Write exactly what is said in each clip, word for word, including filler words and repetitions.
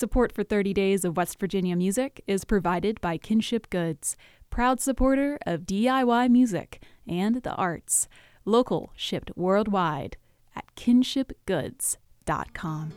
Support for thirty Days of West Virginia Music is provided by Kinship Goods, proud supporter of D I Y music and the arts. Local, shipped worldwide at kinship goods dot com.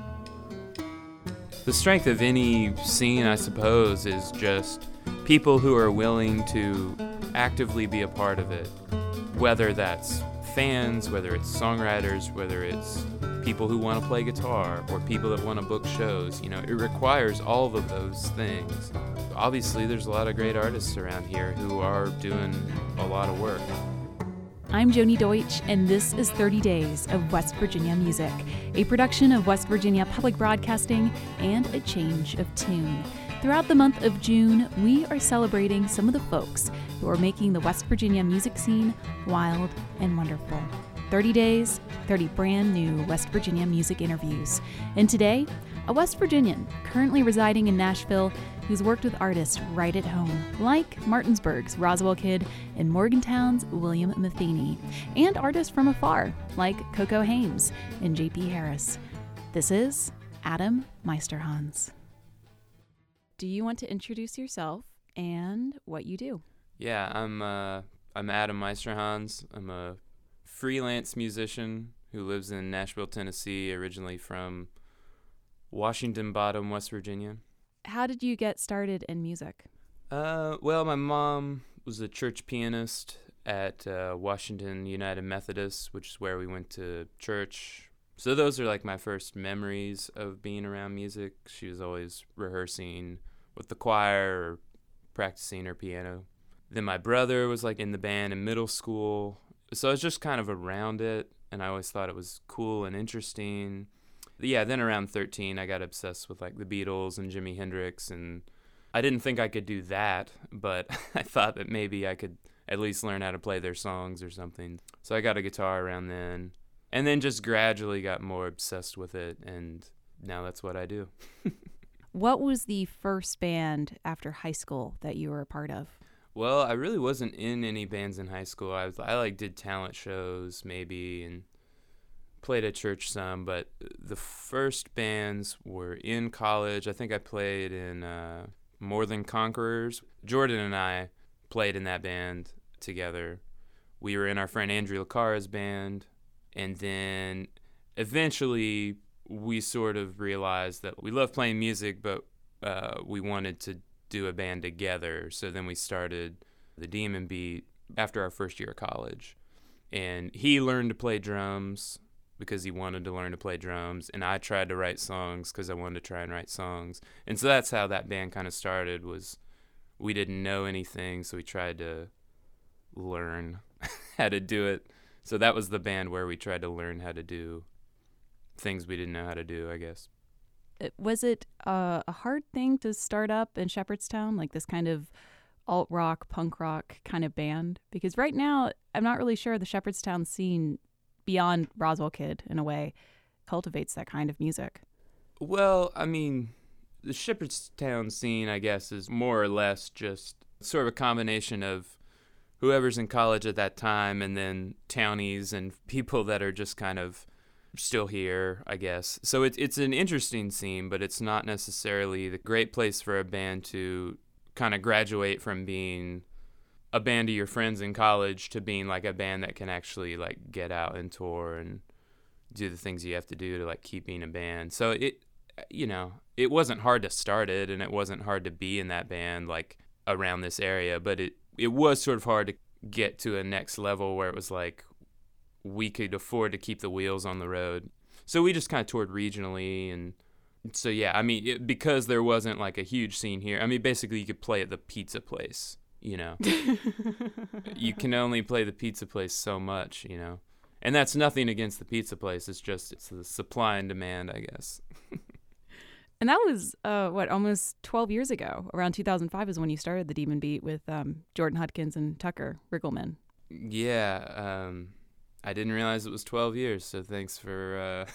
The strength of any scene, I suppose, is just people who are willing to actively be a part of it. Whether that's fans, whether it's songwriters, whether it's people who want to play guitar, or people that want to book shows. You know, it requires all of those things. Obviously, there's a lot of great artists around here who are doing a lot of work. I'm Joni Deutsch, and this is thirty Days of West Virginia Music, a production of West Virginia Public Broadcasting and a change of tune. Throughout the month of June, we are celebrating some of the folks who are making the West Virginia music scene wild and wonderful. thirty days, thirty brand new West Virginia music interviews. And today, a West Virginian currently residing in Nashville who's worked with artists right at home, like Martinsburg's Roswell Kid and Morgantown's William Matheny, and artists from afar, like Coco Hames and J P Harris. This is Adam Meisterhans. Do you want to introduce yourself and what you do? Yeah, I'm uh, I'm Adam Meisterhans. I'm a freelance musician who lives in Nashville, Tennessee, originally from Washington Bottom, West Virginia. How did you get started in music? Uh, well, my mom was a church pianist at uh, Washington United Methodist, which is where we went to church. So those are like my first memories of being around music. She was always rehearsing with the choir or practicing her piano. Then my brother was like in the band in middle school. So I was just kind of around it, and I always thought it was cool and interesting. Yeah, then around thirteen, I got obsessed with like the Beatles and Jimi Hendrix, and I didn't think I could do that, but I thought that maybe I could at least learn how to play their songs or something. So I got a guitar around then, and then just gradually got more obsessed with it, and now that's what I do. What was the first band after high school that you were a part of? Well, I really wasn't in any bands in high school. I was, I like did talent shows maybe and played at church some, but the first bands were in college. I think I played in uh, More Than Conquerors. Jordan and I played in that band together. We were in our friend Andrew LaCara's band, and then eventually we sort of realized that we loved playing music, but uh, we wanted to do a band together. So then we started the Demon Beat after our first year of college. And he learned to play drums because he wanted to learn to play drums, and I tried to write songs because I wanted to try and write songs. And so that's how that band kind of started. Was we didn't know anything, so we tried to learn how to do it. So that was the band where we tried to learn how to do things we didn't know how to do, I guess. Was it uh, a hard thing to start up in Shepherdstown, like this kind of alt-rock, punk rock kind of band? Because right now, I'm not really sure the Shepherdstown scene, beyond Roswell Kid in a way, cultivates that kind of music. Well, I mean, the Shepherdstown scene, I guess, is more or less just sort of a combination of whoever's in college at that time and then townies and people that are just kind of still here, I guess. So it, it's an interesting scene, but it's not necessarily the great place for a band to kind of graduate from being a band of your friends in college to being like a band that can actually like get out and tour and do the things you have to do to like keep being a band. So it, you know, it wasn't hard to start it, and it wasn't hard to be in that band like around this area, but it, it was sort of hard to get to a next level where it was like we could afford to keep the wheels on the road. So we just kind of toured regionally. And so, yeah, I mean, it, because there wasn't like a huge scene here, I mean, basically you could play at the pizza place, you know. You can only play the pizza place so much, you know. And that's nothing against the pizza place. It's just it's the supply and demand, I guess. And that was, uh, what, almost twelve years ago. Around two thousand five is when you started the Demon Beat with um, Jordan Hudkins and Tucker Riggleman. Yeah, um... I didn't realize it was twelve years, so thanks for,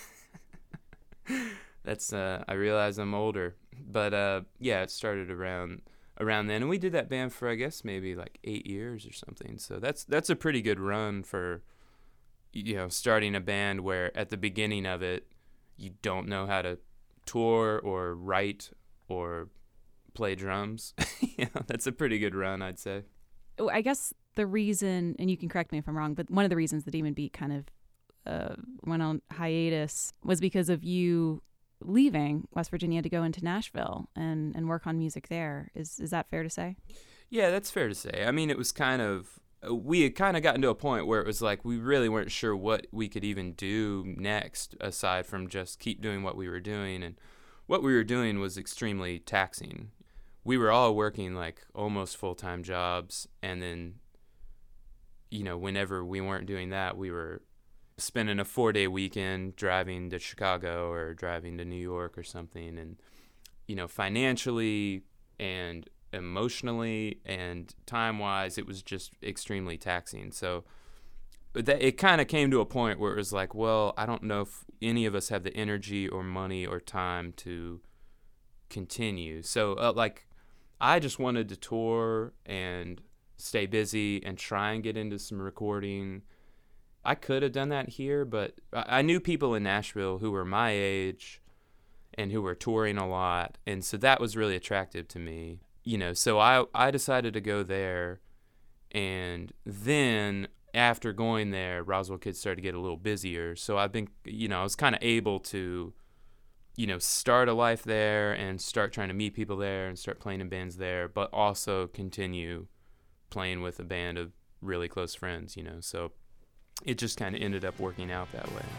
uh, that's, uh, I realize I'm older. But, uh, yeah, it started around, around then, and we did that band for, I guess, maybe like eight years or something. So that's, that's a pretty good run for, you know, starting a band where at the beginning of it, you don't know how to tour or write or play drums. You know, that's a pretty good run, I'd say. Oh, I guess the reason, and you can correct me if I'm wrong, but one of the reasons the Demon Beat kind of uh, went on hiatus was because of you leaving West Virginia to go into Nashville and, and work on music there. Is is that fair to say? Yeah, that's fair to say. I mean, it was kind of, we had kind of gotten to a point where it was like we really weren't sure what we could even do next aside from just keep doing what we were doing. And what we were doing was extremely taxing. We were all working like almost full-time jobs. And then, you know, whenever we weren't doing that, we were spending a four-day weekend driving to Chicago or driving to New York or something. And, you know, financially and emotionally and time-wise, it was just extremely taxing. So that, it kind of came to a point where it was like, well, I don't know if any of us have the energy or money or time to continue. So, uh, like, I just wanted to tour and stay busy and try and get into some recording. I could have done that here, but I knew people in Nashville who were my age and who were touring a lot, and so that was really attractive to me. You know, so I I decided to go there, and then after going there, Roswell Kids started to get a little busier. So I've been, you know, I was kind of able to, you know, start a life there and start trying to meet people there and start playing in bands there, but also continue playing with a band of really close friends, you know. So it just kind of ended up working out that way.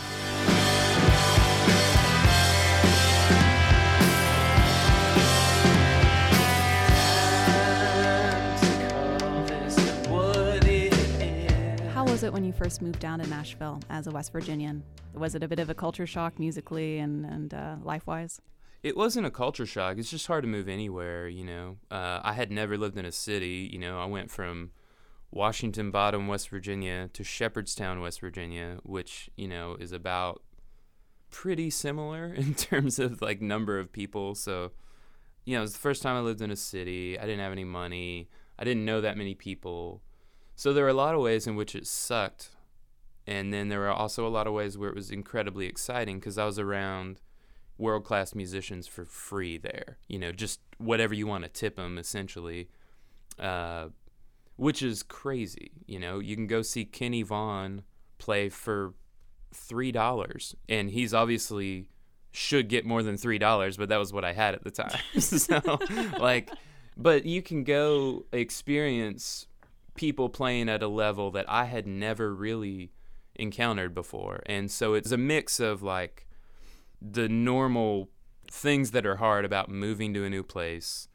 How was it when you first moved down to Nashville as a West Virginian? Was it a bit of a culture shock musically and, and uh, life-wise? It wasn't a culture shock. It's just hard to move anywhere, you know. Uh, I had never lived in a city. You know, I went from Washington Bottom, West Virginia to Shepherdstown, West Virginia, which, you know, is about pretty similar in terms of, like, number of people. So, you know, it was the first time I lived in a city. I didn't have any money. I didn't know that many people. So there were a lot of ways in which it sucked. And then there were also a lot of ways where it was incredibly exciting because I was around world-class musicians for free there. You know, just whatever you want to tip them, essentially, uh, which is crazy. You know, you can go see Kenny Vaughn play for three dollars, and he's obviously should get more than three dollars, but that was what I had at the time. So, like, but you can go experience people playing at a level that I had never really encountered before. And so it's a mix of, like, the normal things that are hard about moving to a new place,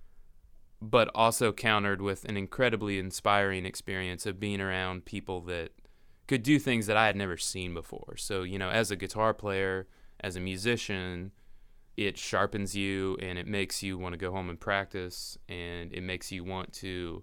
but also countered with an incredibly inspiring experience of being around people that could do things that I had never seen before. So, you know, as a guitar player, as a musician, it sharpens you and it makes you want to go home and practice, and it makes you want to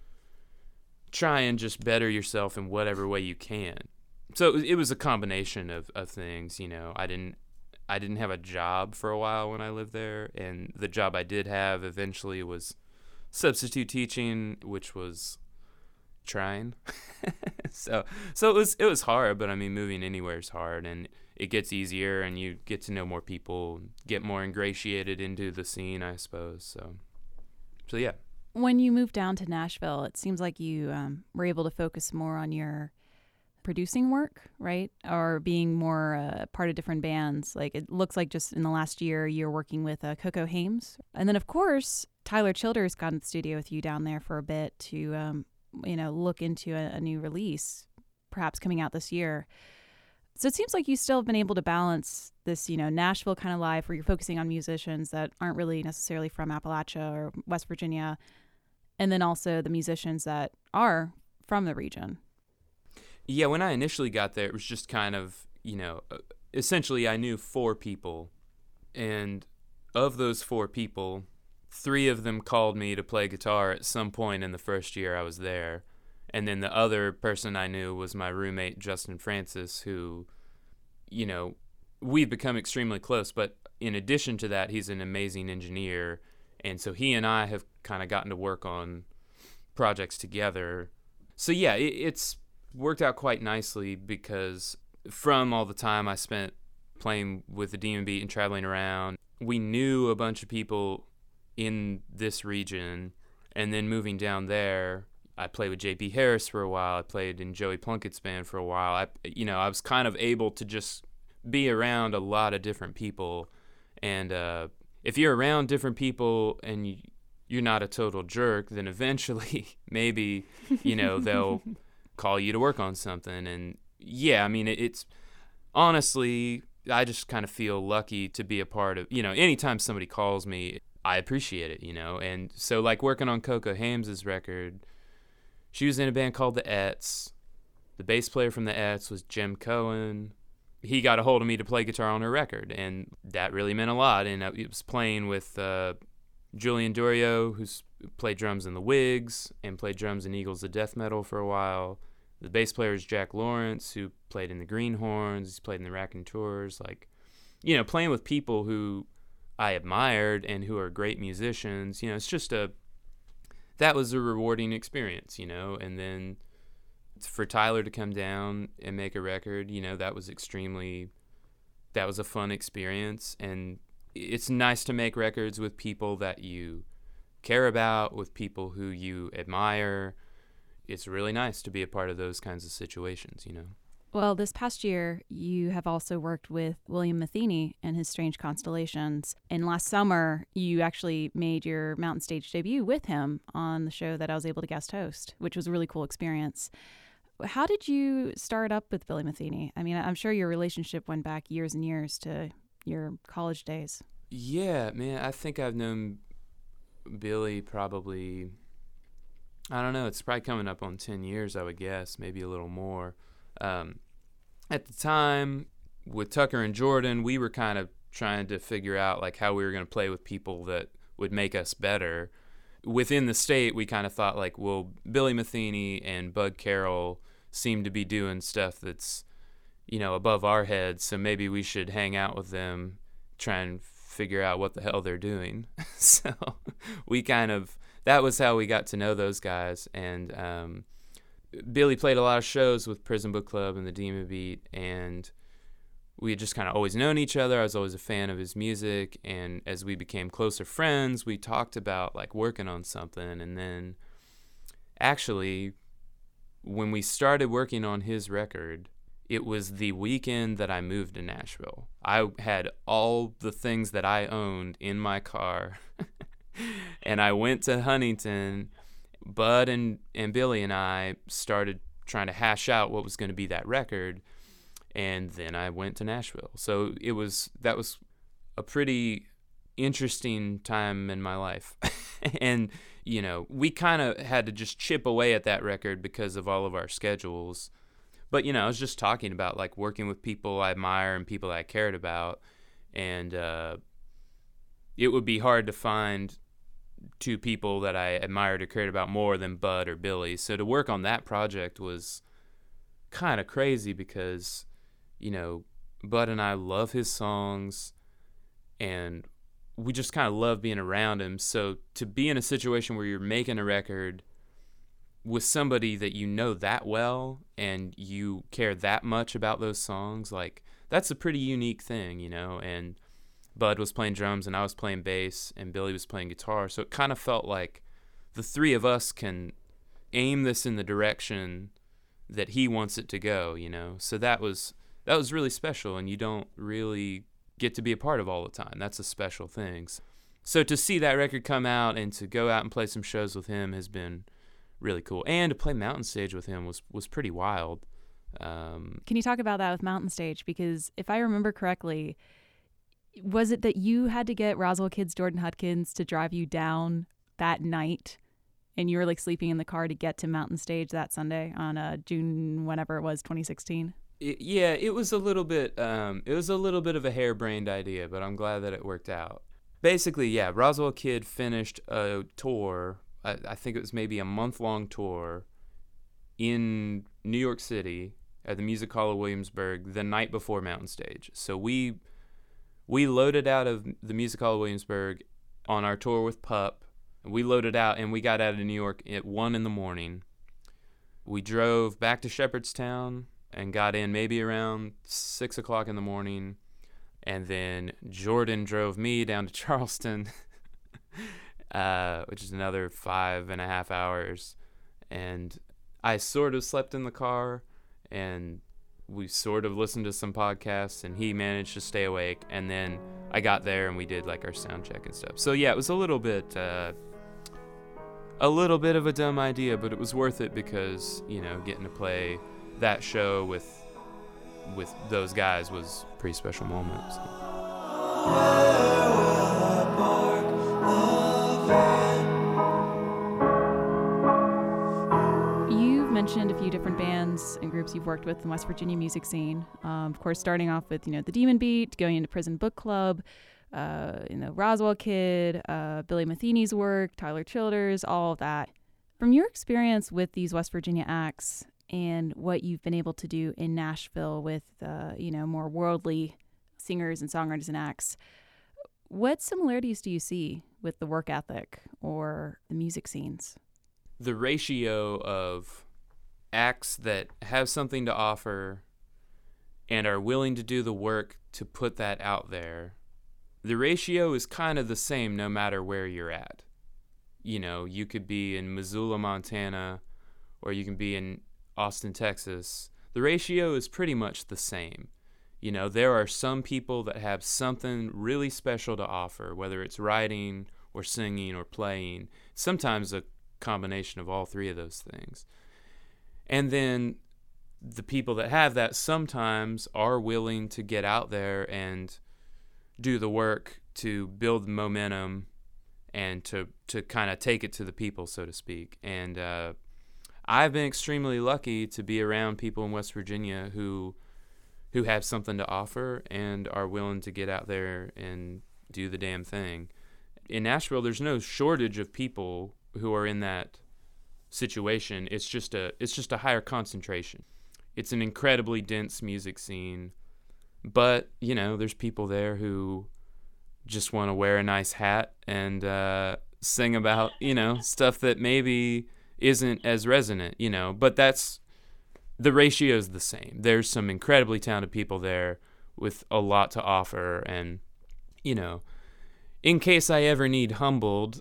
try and just better yourself in whatever way you can. So it was a combination of, of things. You know, I didn't I didn't have a job for a while when I lived there, and the job I did have eventually was substitute teaching, which was trying. so so it was it was hard, but I mean, moving anywhere is hard, and it gets easier, and you get to know more people, get more ingratiated into the scene, I suppose. So so yeah. When you moved down to Nashville, it seems like you um, were able to focus more on your producing work, right? Or being more uh, part of different bands. Like, it looks like just in the last year, you're working with uh, Coco Hames. And then, of course, Tyler Childers got in the studio with you down there for a bit to, um, you know, look into a, a new release, perhaps coming out this year. So it seems like you still have been able to balance this, you know, Nashville kind of life where you're focusing on musicians that aren't really necessarily from Appalachia or West Virginia, and then also the musicians that are from the region. Yeah, when I initially got there, it was just kind of, you know, essentially I knew four people, and of those four people, three of them called me to play guitar at some point in the first year I was there, and then the other person I knew was my roommate, Justin Francis, who, you know, we've become extremely close, but in addition to that, he's an amazing engineer, and so he and I have kind of gotten to work on projects together. So yeah, it, it's worked out quite nicely because from all the time I spent playing with the Demon Beat and traveling around. We knew a bunch of people in this region, and then moving down there, I played with J P Harris for a while. I played in Joey Plunkett's band for a while. I, you know, I was kind of able to just be around a lot of different people. And uh, if you're around different people and you, you're not a total jerk, then eventually maybe, you know, they'll call you to work on something. And yeah, I mean, it, it's honestly, I just kind of feel lucky to be a part of, you know, anytime somebody calls me, I appreciate it, you know. And so like working on Coco Hames's record, she was in a band called the Ets. The bass player from the Ets was Jim Cohen. He got a hold of me to play guitar on her record, and that really meant a lot. And it was playing with uh, Julian Dorio, who's played drums in the Wigs and played drums in Eagles of Death Metal for a while. The bass player is Jack Lawrence, who played in the Greenhorns. He's played in the Raconteurs. Like, you know, playing with people who I admired and who are great musicians. You know, it's just a that was a rewarding experience, you know. And then for Tyler to come down and make a record, you know, that was extremely, that was a fun experience. And it's nice to make records with people that you care about, with people who you admire. It's really nice to be a part of those kinds of situations, you know. Well, this past year, you have also worked with William Matheny and his Strange Constellations. And last summer, you actually made your Mountain Stage debut with him on the show that I was able to guest host, which was a really cool experience. How did you start up with Billy Matheny? I mean, I'm sure your relationship went back years and years to your college days. Yeah, man, I think I've known Billy probably, I don't know, it's probably coming up on ten years, I would guess, maybe a little more. Um, at the time, with Tucker and Jordan, we were kind of trying to figure out like how we were going to play with people that would make us better. Within the state, we kind of thought like, well, Billy Matheny and Bud Carroll seem to be doing stuff that's, you know, above our heads, so maybe we should hang out with them, try and figure out what the hell they're doing. So we kind of, that was how we got to know those guys. And um, Billy played a lot of shows with Prison Book Club and the Demon Beat, and we had just kind of always known each other. I was always a fan of his music, and as we became closer friends, we talked about like working on something. And then actually, when we started working on his record, it was the weekend that I moved to Nashville. I had all the things that I owned in my car, and I went to Huntington. Bud and, and Billy and I started trying to hash out what was going to be that record, and then I went to Nashville. So it was that was a pretty interesting time in my life. And, you know, we kind of had to just chip away at that record because of all of our schedules. But, you know, I was just talking about, like, working with people I admire and people I cared about. And uh, it would be hard to find two people that I admired or cared about more than Bud or Billy. So to work on that project was kind of crazy because, you know, Bud and I love his songs, and we just kind of love being around him. So to be in a situation where you're making a record with somebody that you know that well and you care that much about those songs, like, that's a pretty unique thing, you know. And Bud was playing drums and I was playing bass and Billy was playing guitar. So it kind of felt like the three of us can aim this in the direction that he wants it to go, you know. So that was that was really special, and you don't really get to be a part of all the time. That's a special thing. So to see that record come out and to go out and play some shows with him has been really cool. And to play Mountain Stage with him was, was pretty wild. Um, Can you talk about that with Mountain Stage? Because if I remember correctly, was it that you had to get Roswell Kids Jordan Hudkins to drive you down that night, and you were like sleeping in the car to get to Mountain Stage that Sunday on uh, June, whenever it was, twenty sixteen? It, yeah, it was a little bit. Um, it was a little bit of a harebrained idea, but I'm glad that it worked out. Basically, yeah, Roswell Kid finished a tour. I, I think it was maybe a month-long tour in New York City at the Music Hall of Williamsburg the night before Mountain Stage. So we we loaded out of the Music Hall of Williamsburg on our tour with Pup. We loaded out, and we got out of New York at one in the morning. We drove back to Shepherdstown and got in maybe around six o'clock in the morning. And then Jordan drove me down to Charleston, uh, which is another five and a half hours. And I sort of slept in the car, and we sort of listened to some podcasts, and he managed to stay awake. And then I got there, and we did like our sound check and stuff. So yeah, it was a little bit, uh, a little bit of a dumb idea, but it was worth it because, you know, getting to play that show with with those guys was a pretty special moment. So. You've mentioned a few different bands and groups you've worked with in the West Virginia music scene. Um, of course, starting off with, you know, the Demon Beat, going into Prison Book Club, uh, you know, Roswell Kid, uh, Billy Matheny's work, Tyler Childers, all of that. From your experience with these West Virginia acts and what you've been able to do in Nashville with, uh, you know, more worldly singers and songwriters and acts, what similarities do you see with the work ethic or the music scenes? The ratio of acts that have something to offer and are willing to do the work to put that out there, the ratio is kind of the same no matter where you're at. You know, you could be in Missoula, Montana, or you can be in Austin, Texas. The ratio is pretty much the same. You know, there are some people that have something really special to offer, whether it's writing or singing or playing, sometimes a combination of all three of those things. And then the people that have that sometimes are willing to get out there and do the work to build momentum and to, to kind of take it to the people, so to speak. And uh, I've been extremely lucky to be around people in West Virginia who who have something to offer and are willing to get out there and do the damn thing. In Nashville, there's no shortage of people who are in that situation. It's just a it's just a higher concentration. It's an incredibly dense music scene, but you know, there's people there who just want to wear a nice hat and uh, sing about, you know, stuff that maybe isn't as resonant, you know, but that's, the ratio is the same. There's some incredibly talented people there with a lot to offer, and, you know, in case I ever need humbled,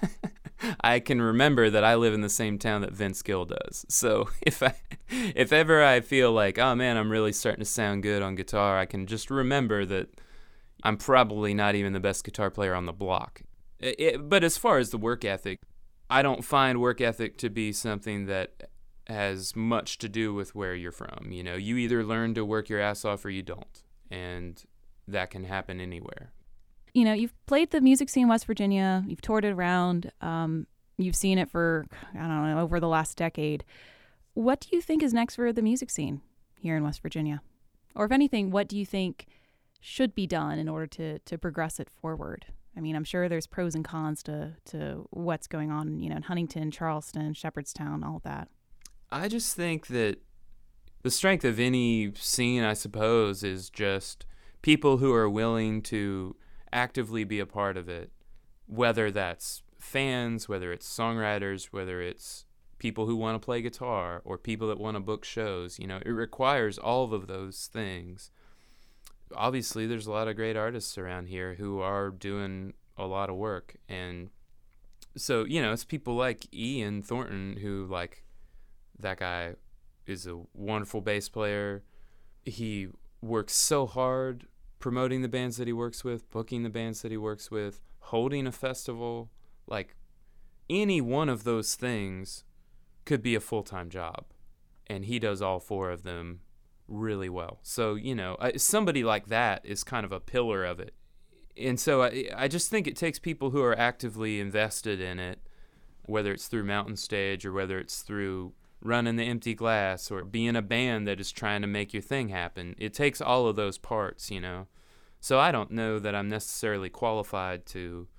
I can remember that I live in the same town that Vince Gill does. So if I, if ever I feel like, oh man, I'm really starting to sound good on guitar, I can just remember that I'm probably not even the best guitar player on the block. It, it, but as far as the work ethic, I don't find work ethic to be something that has much to do with where you're from. You know, you either learn to work your ass off or you don't, and that can happen anywhere. You know, you've played the music scene in West Virginia, you've toured it around, um, you've seen it for, I don't know, over the last decade. What do you think is next for the music scene here in West Virginia? Or if anything, what do you think should be done in order to, to progress it forward? I mean, I'm sure there's pros and cons to, to what's going on, you know, in Huntington, Charleston, Shepherdstown, all of that. I just think that the strength of any scene, I suppose, is just people who are willing to actively be a part of it, whether that's fans, whether it's songwriters, whether it's people who want to play guitar or people that want to book shows. You know, it requires all of those things. Obviously, there's a lot of great artists around here who are doing a lot of work. And so, you know, it's people like Ian Thornton who, like, that guy is a wonderful bass player. He works so hard promoting the bands that he works with, booking the bands that he works with, holding a festival. Like, any one of those things could be a full-time job. And he does all four of them really well. So, you know, somebody like that is kind of a pillar of it. And so I, I just think it takes people who are actively invested in it, whether it's through Mountain Stage or whether it's through running the Empty Glass or being a band that is trying to make your thing happen. It takes all of those parts, you know. So I don't know that I'm necessarily qualified to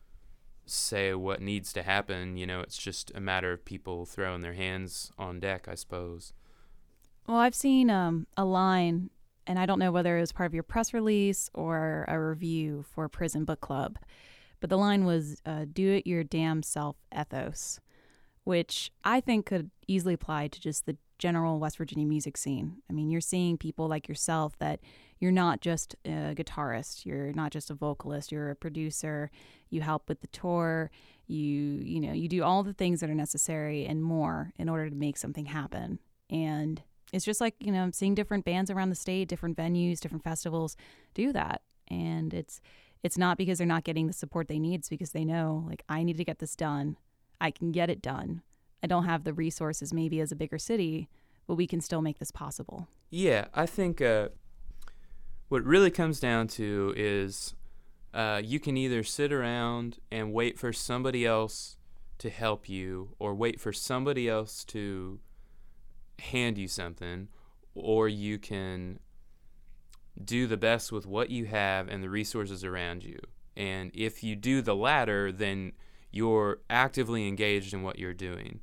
say what needs to happen. You know, it's just a matter of people throwing their hands on deck, I suppose. Well, I've seen um, a line, and I don't know whether it was part of your press release or a review for Prison Book Club, but the line was uh, do it your damn self ethos, which I think could easily apply to just the general West Virginia music scene. I mean, you're seeing people like yourself that you're not just a guitarist, you're not just a vocalist, you're a producer, you help with the tour, you you know, you do all the things that are necessary and more in order to make something happen. And it's just like, you know, I'm seeing different bands around the state, different venues, different festivals do that. And it's it's not because they're not getting the support they need, it's because they know, like, I need to get this done. I can get it done. I don't have the resources maybe as a bigger city, but we can still make this possible. Yeah, I think uh, what it really comes down to is uh, you can either sit around and wait for somebody else to help you, or wait for somebody else to hand you something, or you can do the best with what you have and the resources around you. And if you do the latter, then you're actively engaged in what you're doing.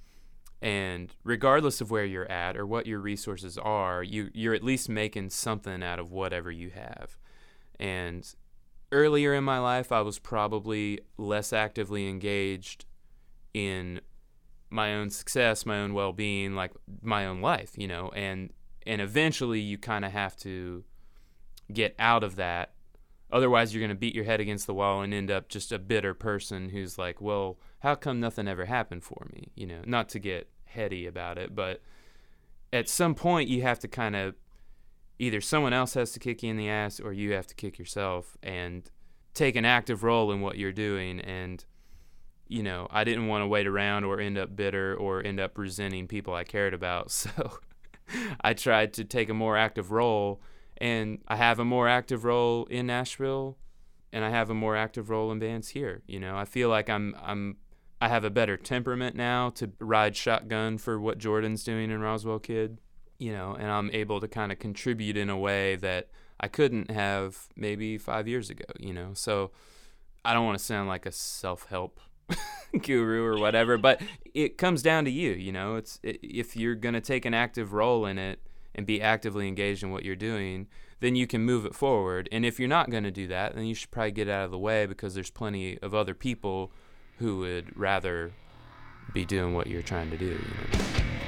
And regardless of where you're at or what your resources are, you, you're at least making something out of whatever you have. And earlier in my life, I was probably less actively engaged in my own success, my own well-being, like my own life, you know, and, and eventually you kind of have to get out of that. Otherwise, you're going to beat your head against the wall and end up just a bitter person who's like, well, how come nothing ever happened for me? You know, not to get heady about it, but at some point you have to kind of, either someone else has to kick you in the ass or you have to kick yourself and take an active role in what you're doing. And, you know, I didn't want to wait around or end up bitter or end up resenting people I cared about. So I tried to take a more active role. And I have a more active role in Nashville, and I have a more active role in bands here. You know, I feel like I'm I'm I have a better temperament now to ride shotgun for what Jordan's doing in Roswell Kid. You know, and I'm able to kind of contribute in a way that I couldn't have maybe five years ago. You know, so I don't want to sound like a self-help guru or whatever, but it comes down to you. You know, it's it, if you're gonna take an active role in it and be actively engaged in what you're doing, then you can move it forward. And if you're not going to do that, then you should probably get out of the way, because there's plenty of other people who would rather be doing what you're trying to do, you know?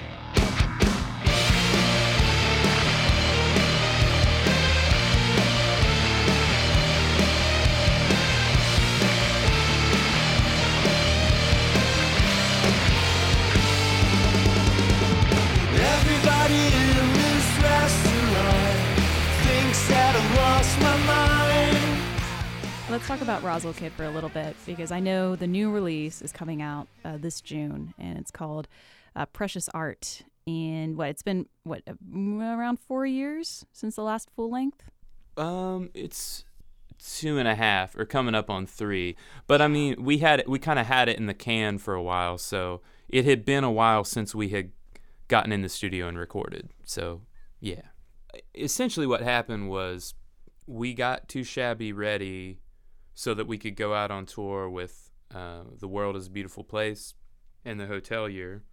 Let's talk about Roswell Kid for a little bit, because I know the new release is coming out uh, this June, and it's called uh, Precious Art. And what it's been what uh, around four years since the last full length. Um, it's two and a half, or coming up on three. But I mean, we had it, we kind of had it in the can for a while, so it had been a while since we had gotten in the studio and recorded. So yeah, essentially what happened was we got Too Shabby ready so that we could go out on tour with uh, The World is a Beautiful Place and The Hotel Year.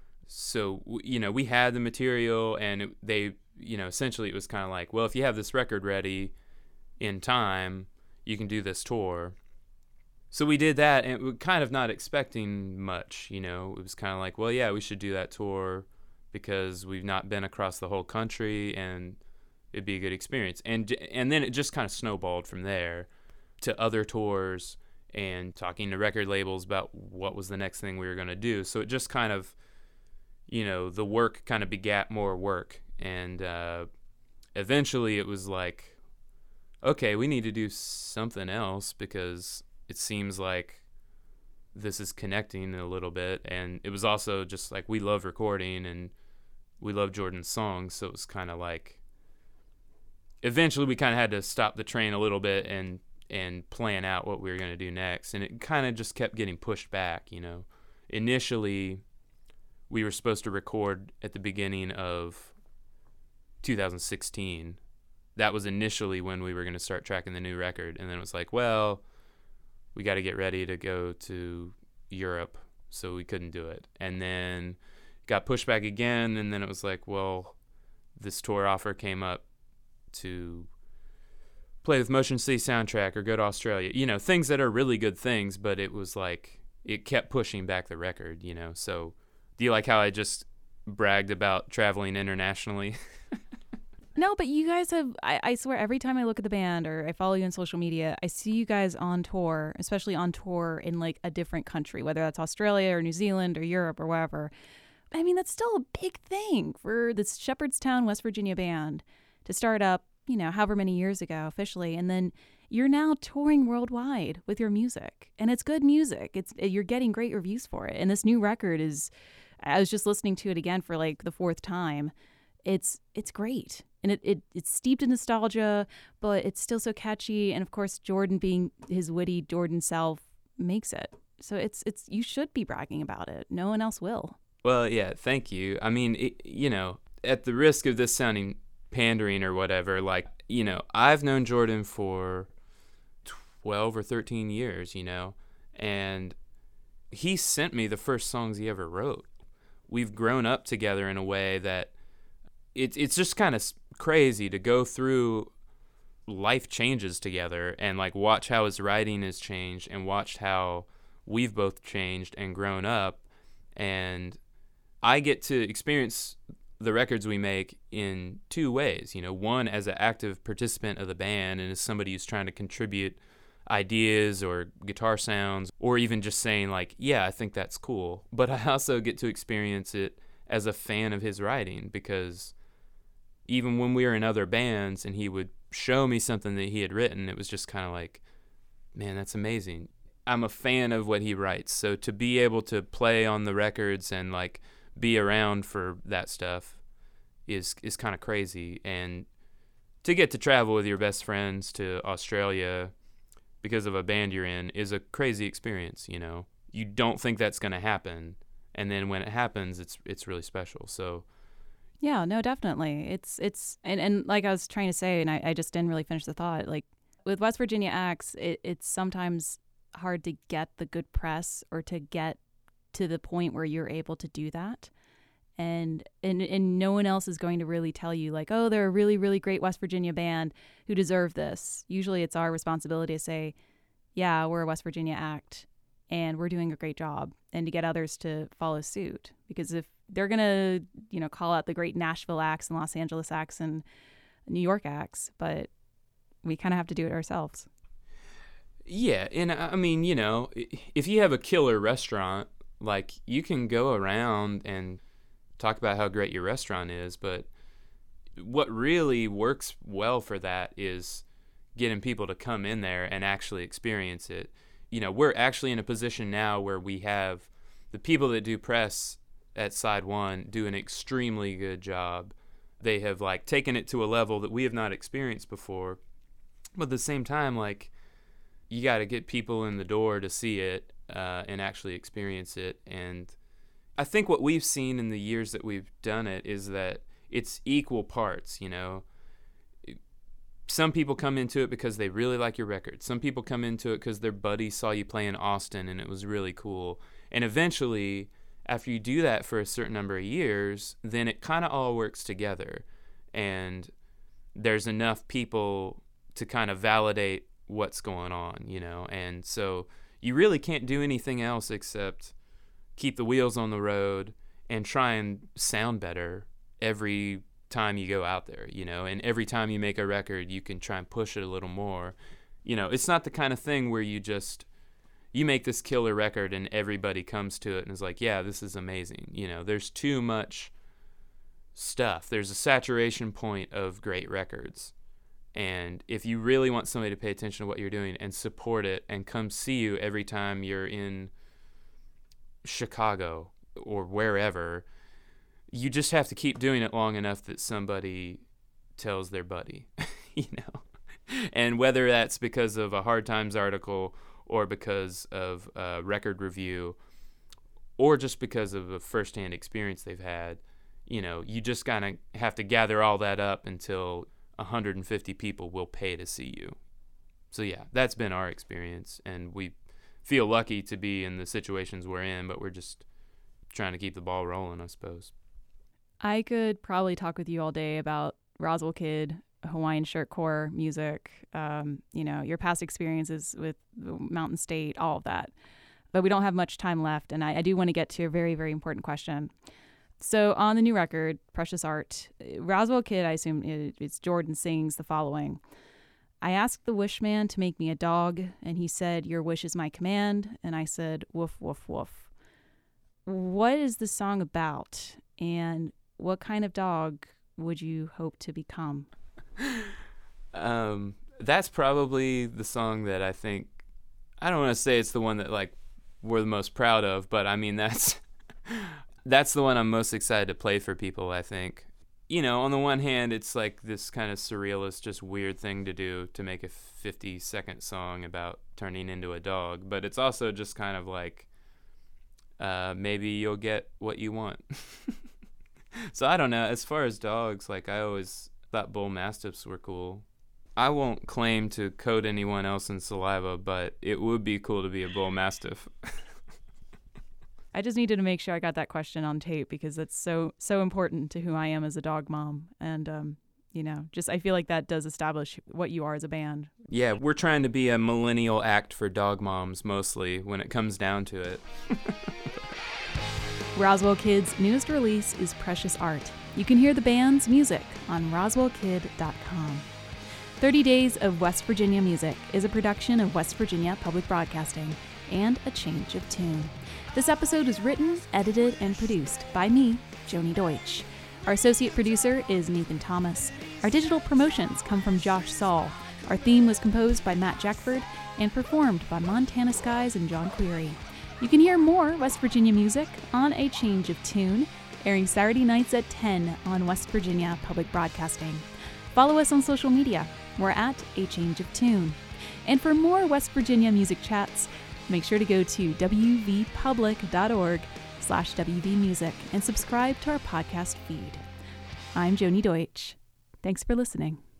So, you know, we had the material, and it, they, you know, essentially it was kind of like, well, if you have this record ready in time, you can do this tour. So we did that, and we were kind of not expecting much, you know. It was kind of like, well, yeah, we should do that tour because we've not been across the whole country, and it'd be a good experience. And and then it just kind of snowballed from there to other tours and talking to record labels about what was the next thing we were going to do. So it just kind of, you know, the work kind of begat more work. And uh, eventually it was like, okay, we need to do something else, because it seems like this is connecting a little bit. And it was also just like, we love recording and we love Jordan's songs. So it was kind of like, eventually we kind of had to stop the train a little bit and and plan out what we were going to do next. And it kind of just kept getting pushed back, you know. Initially, we were supposed to record at the beginning of two thousand sixteen. That was initially when we were going to start tracking the new record. And then it was like, well, we got to get ready to go to Europe, so we couldn't do it. And then got pushed back again, and then it was like, well, this tour offer came up to play with Motion City Soundtrack or go to Australia, you know, things that are really good things, but it was like, it kept pushing back the record, you know. So do you like how I just bragged about traveling internationally. No, but you guys have, I, I swear, every time I look at the band or I follow you on social media, I see you guys on tour, especially on tour in like a different country, whether that's Australia or New Zealand or Europe or wherever. I mean, that's still a big thing for this Shepherdstown, West Virginia band to start up, you know, however many years ago officially. And then you're now touring worldwide with your music, and it's good music. It's you're getting great reviews for it. And this new record is, I was just listening to it again for like the fourth time. It's it's great. And it, it it's steeped in nostalgia, but it's still so catchy. And of course, Jordan being his witty Jordan self makes it. So it's it's you should be bragging about it. No one else will. Well, yeah, thank you. I mean, it, you know, at the risk of this sounding pandering or whatever, like, you know, I've known Jordan for twelve or thirteen years, you know, and he sent me the first songs he ever wrote. We've grown up together in a way that it's it's just kind of crazy to go through life changes together and like watch how his writing has changed and watched how we've both changed and grown up. And I get to experience the records we make in two ways. You know, one as an active participant of the band and as somebody who's trying to contribute ideas or guitar sounds, or even just saying like, yeah, I think that's cool. But I also get to experience it as a fan of his writing, because even when we were in other bands and he would show me something that he had written, it was just kind of like, man, that's amazing. I'm a fan of what he writes. So to be able to play on the records and like be around for that stuff is is kind of crazy. And to get to travel with your best friends to Australia because of a band you're in is a crazy experience, you know. You don't think that's going to happen, and then when it happens, it's it's really special. So yeah, no, definitely. It's it's and, and like I was trying to say, and I, I just didn't really finish the thought, like with West Virginia acts, it, it's sometimes hard to get the good press or to get to the point where you're able to do that. And, and and no one else is going to really tell you like, oh, they're a really, really great West Virginia band who deserve this. Usually it's our responsibility to say, yeah, we're a West Virginia act and we're doing a great job, and to get others to follow suit. Because if they're going to, you know, call out the great Nashville acts and Los Angeles acts and New York acts, but we kind of have to do it ourselves. Yeah, and I mean, you know, if you have a killer restaurant, like you can go around and talk about how great your restaurant is, but what really works well for that is getting people to come in there and actually experience it. You know, we're actually in a position now where we have the people that do press at Side One do an extremely good job. They have like taken it to a level that we have not experienced before. But at the same time, like, you got to get people in the door to see it uh, and actually experience it. And I think what we've seen in the years that we've done it is that it's equal parts, you know. Some people come into it because they really like your record. Some people come into it because their buddy saw you play in Austin and it was really cool. And eventually, after you do that for a certain number of years, then it kind of all works together. And there's enough people to kind of validate what's going on, you know. And so you really can't do anything else except keep the wheels on the road and try and sound better every time you go out there, you know. And every time you make a record, you can try and push it a little more. You know, it's not the kind of thing where you just, you make this killer record and everybody comes to it and is like, yeah, this is amazing. You know, there's too much stuff. There's a saturation point of great records. And if you really want somebody to pay attention to what you're doing and support it and come see you every time you're in Chicago or wherever, you just have to keep doing it long enough that somebody tells their buddy, you know. And whether that's because of a Hard Times article or because of a record review or just because of a firsthand experience they've had, you know, you just kind of have to gather all that up until one hundred fifty people will pay to see you. So yeah, that's been our experience, and we feel lucky to be in the situations we're in, but we're just trying to keep the ball rolling, I suppose. I could probably talk with you all day about Roswell Kid, Hawaiian Shirt Corps music, um, you know, your past experiences with Mountain State, all of that. But we don't have much time left, and I, I do want to get to a very, very important question. So on the new record, Precious Art, Roswell Kid, I assume it, it's Jordan, sings the following. I asked the wish man to make me a dog, and he said, your wish is my command. And I said, woof, woof, woof. What is the song about? And what kind of dog would you hope to become? um, that's probably the song that I think, I don't want to say it's the one that like we're the most proud of, but I mean, that's... That's the one I'm most excited to play for people, I think. You know, on the one hand, it's like this kind of surrealist, just weird thing to do to make a fifty-second song about turning into a dog. But it's also just kind of like, uh, maybe you'll get what you want. So I don't know. As far as dogs, like I always thought bull mastiffs were cool. I won't claim to coat anyone else in saliva, but it would be cool to be a bull mastiff. I just needed to make sure I got that question on tape because it's so so important to who I am as a dog mom. And, um, you know, just I feel like that does establish what you are as a band. Yeah, we're trying to be a millennial act for dog moms mostly when it comes down to it. Roswell Kid's newest release is Precious Art. You can hear the band's music on roswell kid dot com. thirty Days of West Virginia Music is a production of West Virginia Public Broadcasting and A Change of Tune. This episode was written, edited, and produced by me, Joni Deutsch. Our associate producer is Nathan Thomas. Our digital promotions come from Josh Saul. Our theme was composed by Matt Jackford and performed by Montana Skies and John Query. You can hear more West Virginia music on A Change of Tune, airing Saturday nights at ten on West Virginia Public Broadcasting. Follow us on social media. We're at A Change of Tune. And for more West Virginia music chats, make sure to go to w v public dot org slash w v music and subscribe to our podcast feed. I'm Joni Deutsch. Thanks for listening.